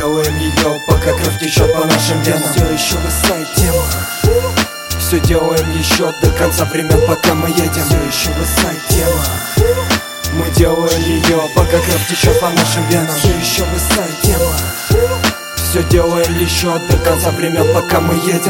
делаем ее, пока кровь течет по нашим венам. Все еще высает тема. Все делаем еще до конца времен, пока мы едем. Все еще высает тема. Мы делаем ее, пока кровь течет по нашим венам. Все еще высает тема. Все делаем еще до конца времен, пока мы едем.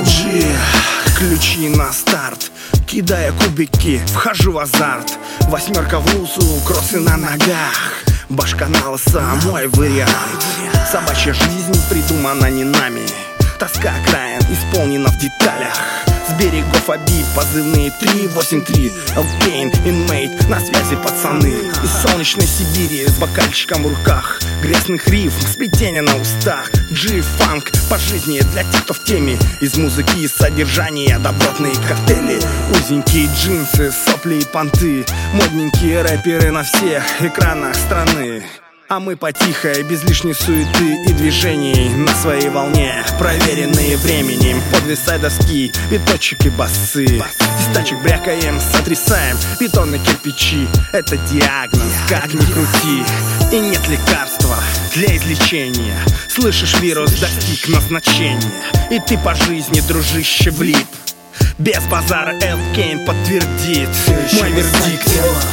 Ключи на старт, кидая кубики, вхожу в азарт. Восьмерка в лузу, кроссы на ногах. Башка на лысо, мой вариант. Собачья жизнь придумана не нами. Тоска окраин исполнена в деталях. С берегов Оби позывные 383. Элкейн, инмейт, на связи пацаны. Из солнечной Сибири с бокальчиком в руках. Грязных рифм, сплетения на устах. G-фанк по жизни для тех, кто в теме. Из музыки и содержания добротные коктейли. Узенькие джинсы, сопли и понты. Модненькие рэперы на всех экранах страны. А мы по-тихой, без лишней суеты и движений. На своей волне, проверенные временем. Подвисай доски, биточек и басы. Из тачек брякаем, сотрясаем бетонные кирпичи. Это диагноз, как ни крути. И нет лекарства для излечения. Слышишь, вирус достиг назначения. И ты по жизни, дружище, влип. Без базара Элкейн подтвердит мой вердикт.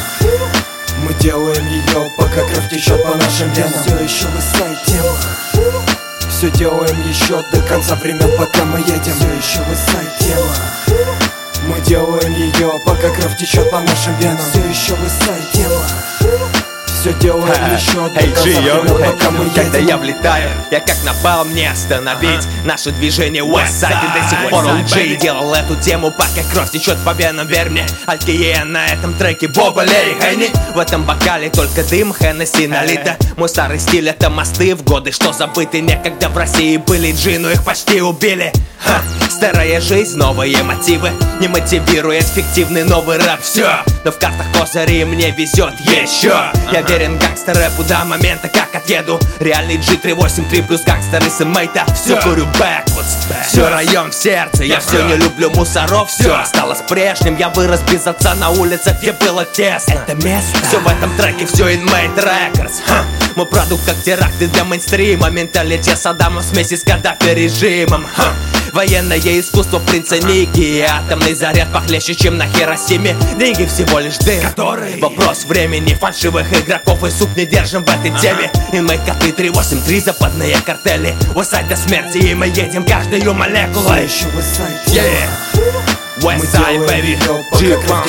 Мы делаем ее, пока кровь течет по нашим венам. Все еще высает тема. Все делаем еще до конца времен, пока мы едем. Все еще высает тема. Мы делаем ее, пока кровь течет по нашим венам. Все еще высает тема. Все делаем еще до конца времен, пока мы едем. Когда я влетаю, я как напал, мне остановить наше движение Westside. И до сих пор OG делал эту тему, пока кровь течет по венам. Верь мне, Алькие на этом треке Боба, Лерри, Хайни. В этом бокале только дым, Хеннесси налито. Мой старый стиль — это мосты в годы, что забыты. Некогда в России были G, но их почти убили. Старая жизнь, новые мотивы. Не мотивирует фиктивный новый рэп. Все, но в картах козыри мне везет еще. Я верен гангстер-рэпу до момента, как отъеду. Реальный G383 плюс гангстер из Мейта. Все курю бэквудс, все район в сердце. Я все не люблю мусоров, все осталось прежним. Я вырос без отца на улицах, где было тесно. Это место, все в этом треке, все Inmate Records. Мой продукт как теракты для мейнстрима. Менталитет Саддама в смеси с Каддафи режимом. Военное искусство принца Ники. Атомный заряд похлеще, чем на Хиросиме. Деньги всего лишь дым, который вопрос времени. Фальшивых игроков и сук не держим в этой теме. Inmate коты 383, западные картели. Westside до смерти, и мы едем каждую молекулу. Все еще высает тема. Westside, baby, G-Funk,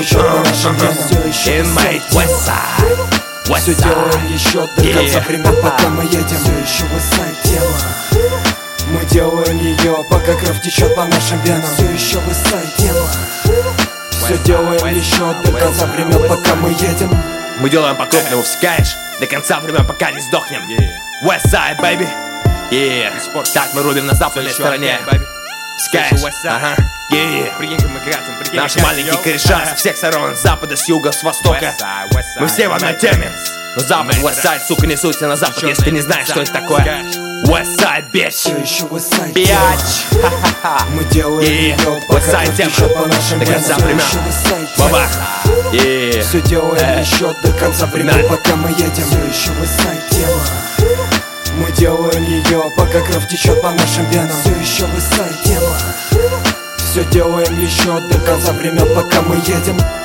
Inmate, Westside. Все делаем еще до конца времен, пока мы едем. Все еще высает тема. Мы делаем ее, пока кровь течет по нашим венам. Все еще высает тема. Все делаем еще до конца времен, пока мы едем. Мы делаем по-крупному, всекаешь, до конца времен, пока не сдохнем. Westside, baby. Так мы рубим на западной стороне. Скаешь, ага. Наши маленькие кореша со всех сторон, с запада, с юга, с востока. Мы все в одной теме. Но запад, Westside, сука, не суйся на запад, если ты не знаешь, что это такое. Westside, bitch. Все еще высает тема. Мы делаем ее, пока кровь течет по нашим венам. Все еще высает тема. Все делаем еще до конца времен, пока мы едем. Все еще высает тема. Мы делаем ее, пока кровь течет по нашим венам. Все еще высает тема. Все делаем еще до конца времен, пока мы едем.